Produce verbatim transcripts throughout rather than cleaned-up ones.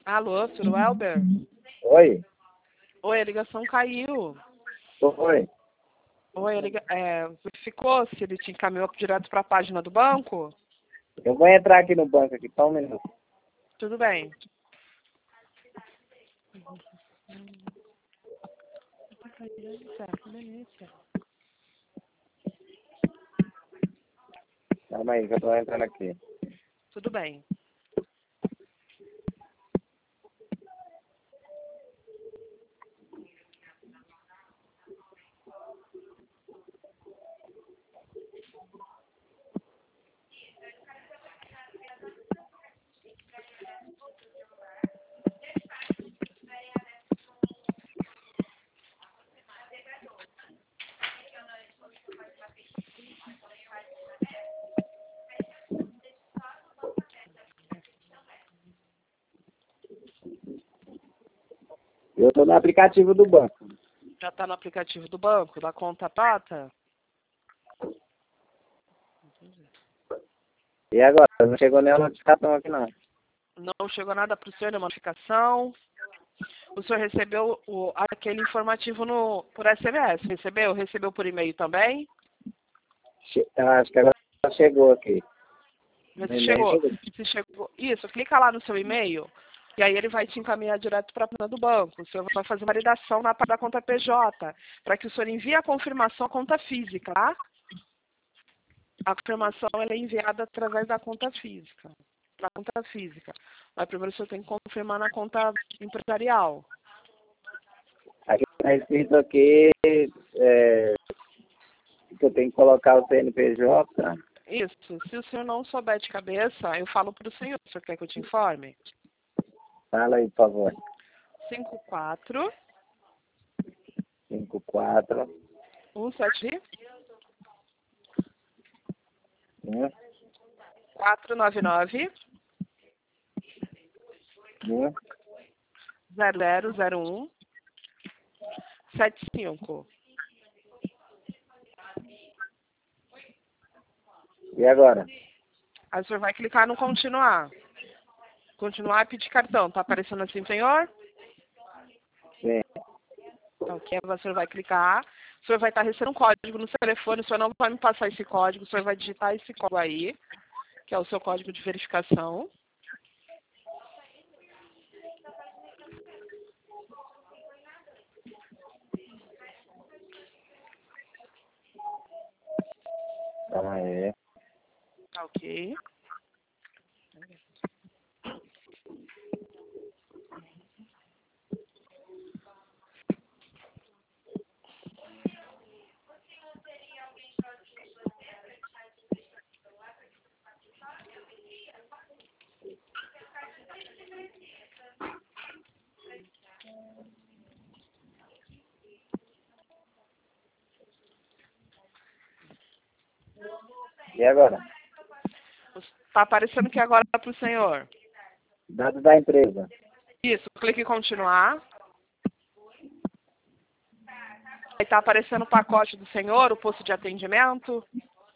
Alô, senhor Welber? Oi? Oi, a ligação caiu. Oi? Oi, a liga... é, verificou se ele te encaminhou direto para a página do banco? Eu vou entrar aqui no banco aqui, só um minuto. Tudo bem. Calma aí, que eu tô entrando aqui. Tudo bem. Eu tô no aplicativo do banco. Já está no aplicativo do banco, da conta Prata? E agora? Não chegou nenhuma notificação aqui não. Não chegou nada para o senhor, nenhuma notificação. O senhor recebeu o, aquele informativo no, por S M S, recebeu? Recebeu por e-mail também? Che eu acho que agora chegou aqui. Mas No se e-mail chegou, chegou. se chegou. Isso, clica lá no seu e-mail e aí ele vai te encaminhar direto para a página do banco. O senhor vai fazer validação na da conta P J, para que o senhor envie a confirmação à conta física, tá? A confirmação ela é enviada através da conta física. Da conta física. Mas primeiro o senhor tem que confirmar na conta empresarial. Aqui tá escrito aqui é, que eu tenho que colocar o C N P J. Isso. Se o senhor não souber de cabeça, eu falo para o senhor. O senhor quer que eu te informe? Fala aí, por favor. cinco quatro cinco quatro um sete um quatro nove nove um zero zero zero um sete cinco. E agora? Aí o senhor vai clicar no continuar. Continuar e pedir cartão. Tá aparecendo assim, senhor? Sim. Então, aqui o senhor vai clicar. O senhor vai estar recebendo um código no seu telefone. O senhor não vai me passar esse código. O senhor vai digitar esse código aí, que é o seu código de verificação. Calma aí. Tá ok. E agora? Tá aparecendo aqui agora para o senhor. Dados da empresa. Isso, clique em continuar. Aí tá aparecendo o pacote do senhor, o posto de atendimento.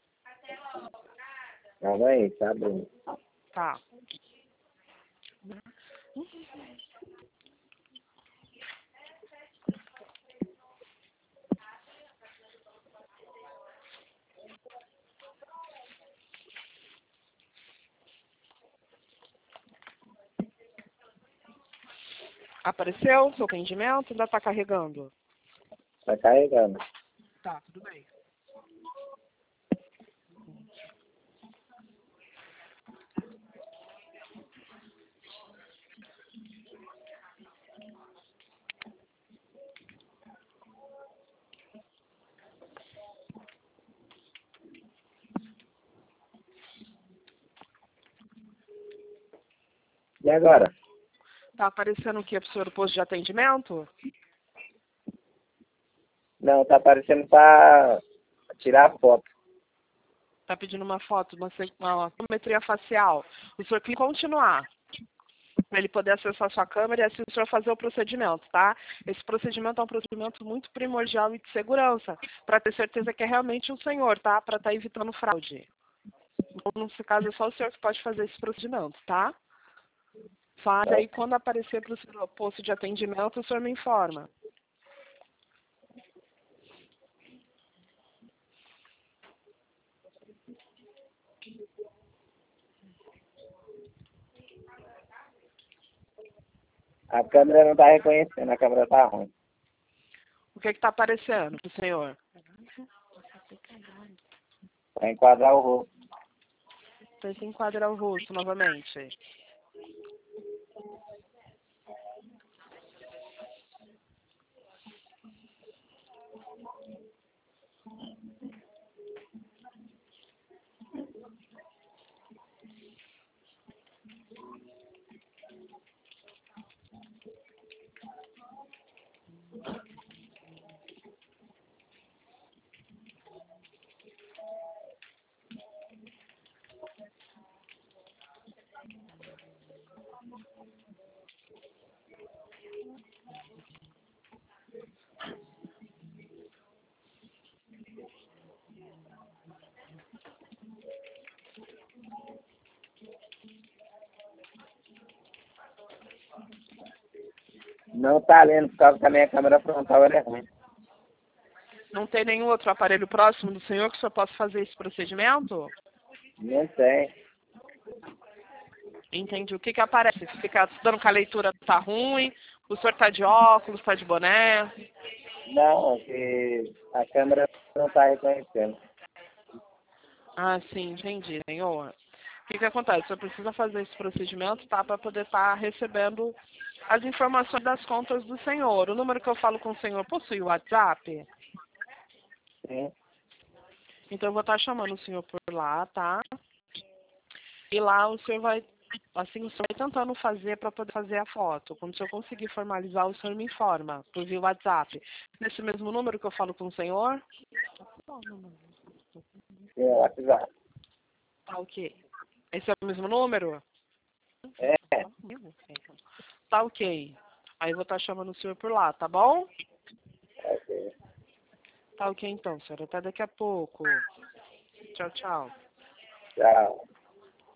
Calma aí, tá bom. Tá. Apareceu o seu atendimento? Ainda tá carregando? Tá carregando. Tá, tudo bem. E agora? Tá aparecendo o que, senhor, o posto de atendimento? Não, tá aparecendo pra tirar a foto. Tá pedindo uma foto, uma, se- uma fotometria facial. O senhor clica em continuar. Para ele poder acessar a sua câmera e assim o senhor fazer o procedimento, tá? Esse procedimento é um procedimento muito primordial e de segurança, para ter certeza que é realmente o senhor, tá? Para estar evitando fraude. Então, nesse caso, é só o senhor que pode fazer esse procedimento, tá? Faz aí, quando aparecer para o seu posto de atendimento, o senhor me informa. A câmera não está reconhecendo, a câmera está ruim. O que está aparecendo para o senhor? Para enquadrar o rosto. Tenta enquadrar o rosto novamente. Não está lendo por causa que a minha câmera frontal ela é ruim. Não tem nenhum outro aparelho próximo do senhor que o senhor possa fazer esse procedimento? Não tem. Entendi. O que que aparece? Fica dando que a leitura tá ruim, o senhor tá de óculos, tá de boné? Não, que a câmera não está reconhecendo. Ah, sim, entendi, senhor. O que que acontece? O senhor precisa fazer esse procedimento, tá? Para poder estar recebendo as informações das contas do senhor. O número que eu falo com o senhor possui o WhatsApp? Sim. Então eu vou estar chamando o senhor por lá, tá? E lá o senhor vai, assim, o senhor vai tentando fazer para poder fazer a foto. Quando o senhor conseguir formalizar, o senhor me informa por via WhatsApp. Nesse mesmo número que eu falo com o senhor? Sim, é o WhatsApp. Tá ok. Esse é o mesmo número? É. Tá ok. Aí eu vou estar chamando o senhor por lá, tá bom? Ok. Tá ok então, senhor. Até daqui a pouco. Tchau, tchau. Tchau.